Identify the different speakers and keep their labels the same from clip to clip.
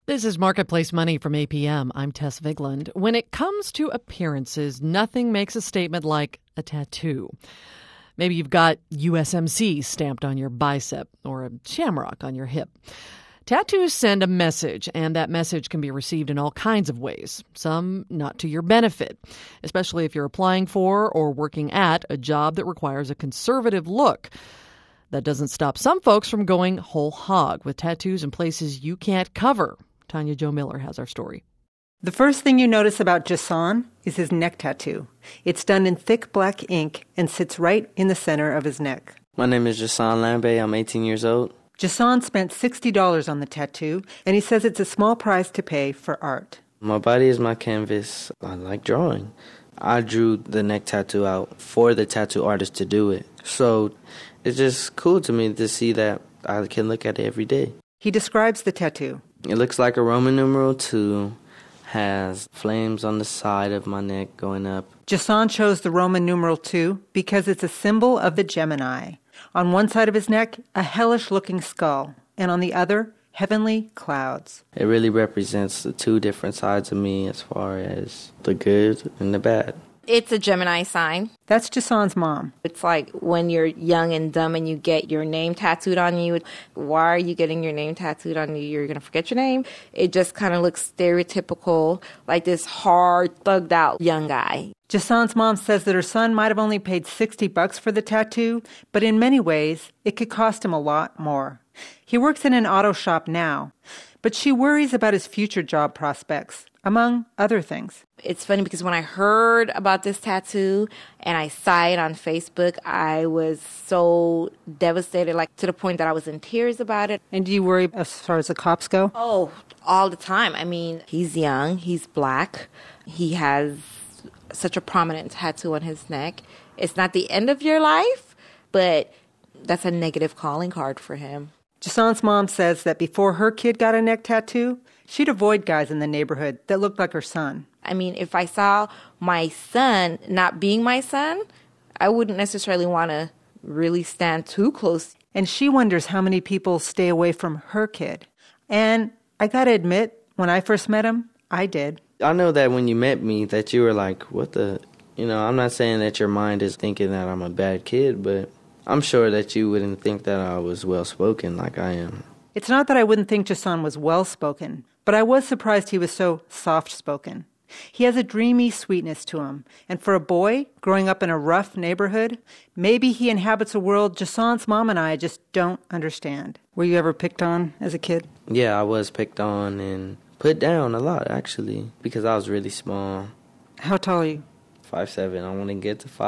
Speaker 1: This is Marketplace Money from APM. I'm Tess Vigland. When it comes to appearances, nothing makes a statement like a tattoo. Maybe you've got USMC stamped on your bicep or a shamrock on your hip. Tattoos send a message, and that message can be received in all kinds of ways, some not to your benefit, especially if you're applying for or working at a job that requires a conservative look. That doesn't stop some folks from going whole hog with tattoos in places you can't cover. Tanya Jo Miller has our story.
Speaker 2: The first thing you notice about Jason is his neck tattoo. It's done in thick black ink and sits right in the center of his neck.
Speaker 3: My name is Jason Lambe. I'm 18 years old.
Speaker 2: Jason spent $60 on the tattoo, and he says it's a small price to pay for art.
Speaker 3: My body is my canvas. I like drawing. I drew the neck tattoo out for the tattoo artist to do it. So it's just cool to me to see that I can look at it every day.
Speaker 2: He describes the tattoo.
Speaker 3: It looks like a Roman numeral 2, has flames on the side of my neck going up.
Speaker 2: Jason chose the Roman numeral 2 because it's a symbol of the Gemini. On one side of his neck, a hellish-looking skull, and on the other, heavenly clouds.
Speaker 3: It really represents the two different sides of me as far as the good and the bad.
Speaker 4: It's a Gemini sign.
Speaker 2: That's Jason's mom.
Speaker 4: It's like when you're young and dumb and you get your name tattooed on you. Why are you getting your name tattooed on you? You're going to forget your name. It just kind of looks stereotypical, like this hard, thugged out young guy.
Speaker 2: Jason's mom says that her son might have only paid $60 for the tattoo, but in many ways, it could cost him a lot more. He works in an auto shop now, but she worries about his future job prospects, among other things.
Speaker 4: It's funny because when I heard about this tattoo and I saw it on Facebook, I was so devastated, like to the point that I was in tears about it.
Speaker 2: And do you worry as far as the cops go?
Speaker 4: Oh, all the time. I mean, he's young, he's black, he has such a prominent tattoo on his neck. It's not the end of your life, but that's a negative calling card for him.
Speaker 2: Jason's mom says that before her kid got a neck tattoo, she'd avoid guys in the neighborhood that looked like her son.
Speaker 4: I mean, if I saw my son not being my son, I wouldn't necessarily want to really stand too close.
Speaker 2: And she wonders how many people stay away from her kid. And I gotta admit, when I first met him, I did.
Speaker 3: I know that when you met me that you were like, what the... I'm not saying that your mind is thinking that I'm a bad kid, but I'm sure that you wouldn't think that I was well-spoken like I am.
Speaker 2: It's not that I wouldn't think Jason was well-spoken, but I was surprised he was so soft-spoken. He has a dreamy sweetness to him, and for a boy growing up in a rough neighborhood, maybe he inhabits a world Jason's mom and I just don't understand. Were you ever picked on as a kid?
Speaker 3: Yeah, I was picked on and put down a lot, actually, because I was really small.
Speaker 2: How tall are you?
Speaker 3: 5'7". I want to get to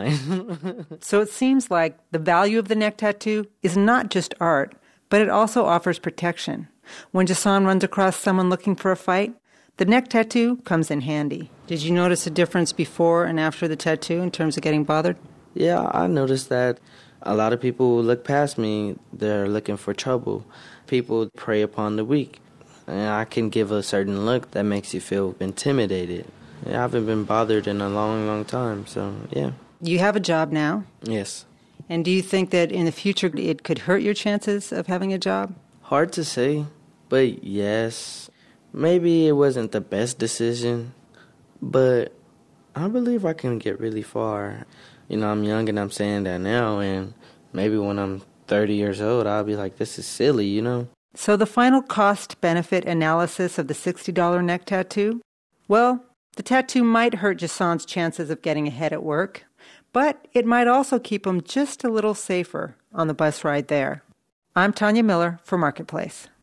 Speaker 3: 5'9".
Speaker 2: So it seems like the value of the neck tattoo is not just art, but it also offers protection. When Jason runs across someone looking for a fight, the neck tattoo comes in handy. Did you notice a difference before and after the tattoo in terms of getting bothered?
Speaker 3: Yeah, I noticed that a lot of people look past me. They're looking for trouble. People prey upon the weak. And I can give a certain look that makes you feel intimidated. I haven't been bothered in a long, long time, so yeah.
Speaker 2: You have a job now?
Speaker 3: Yes.
Speaker 2: And do you think that in the future it could hurt your chances of having a job?
Speaker 3: Hard to say, but yes. Maybe it wasn't the best decision, but I believe I can get really far. I'm young and I'm saying that now, and maybe when I'm 30 years old, I'll be like, this is silly,
Speaker 2: So the final cost-benefit analysis of the $60 neck tattoo? Well, the tattoo might hurt Jason's chances of getting ahead at work, but it might also keep him just a little safer on the bus ride there. I'm Tanya Miller for Marketplace.